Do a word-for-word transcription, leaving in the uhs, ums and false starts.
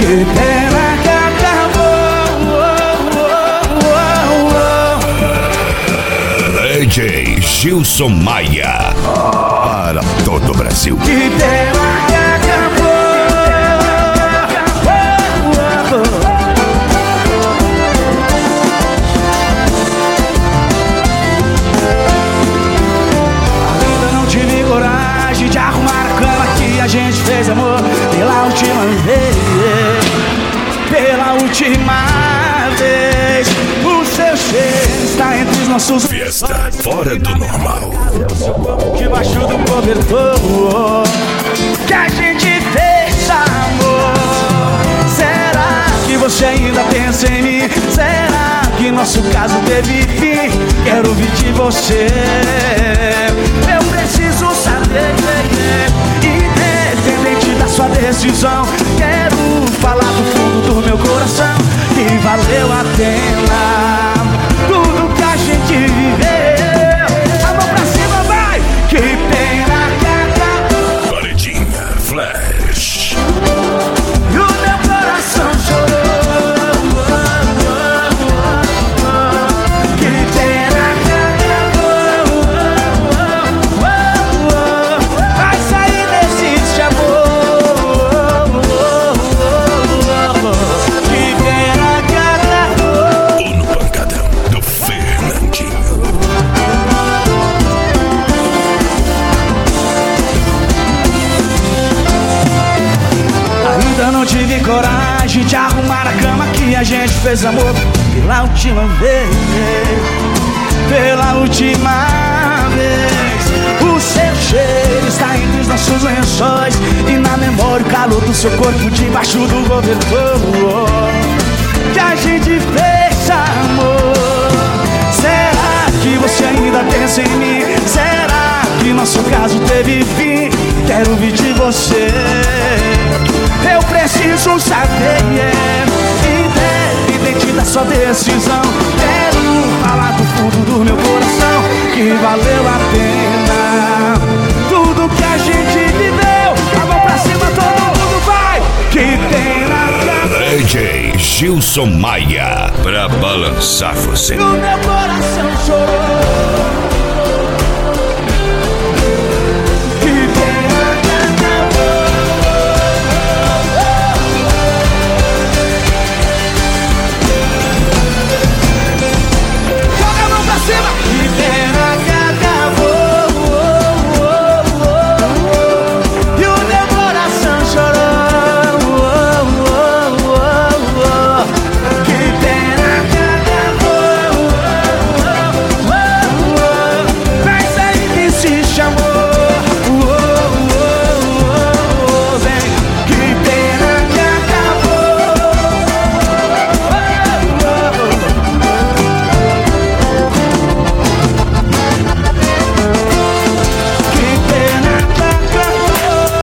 Que pena que acabou. D J Gilson Maia, para todo o Brasil. Que pena que acabou. Ainda não tive coragem de arrumar a cama que a gente fez amor pela última vez. Pela última vez. O seu cheiro está entre os nossos Fiesta fora do normal. Debaixo do cobertor que a gente fez amor. Será que você ainda pensa em mim? Será que nosso caso teve fim? Quero ouvir de você. Eu preciso saber, independente da sua decisão. Quero falar do fundo do meu coração que valeu a pena tudo que a gente viveu. A mão pra cima, vai! Que pena que acabou. Paredinha Flash. E o meu coração chorou. Que pena que acabou. Vai sair desse amor. Que pena que acabou. Ou no pancadão do Fernandinho. Ainda não tive coragem de arrumar a cama que a gente fez amor pela última vez. Pela última vez. O seu cheiro está entre os nossos lençóis e na memória o calor do seu corpo debaixo do cobertor que a gente fez amor. Será que você ainda pensa em mim? Será que nosso caso teve fim? Quero ouvir de você. Eu preciso saber, yeah. Independente da sua decisão. Quero falar do fundo do meu coração que valeu a pena tudo que a gente viveu. A mão pra cima, todo mundo vai. Que pena que D J Gilson Maia, pra balançar você. o meu coração chorou.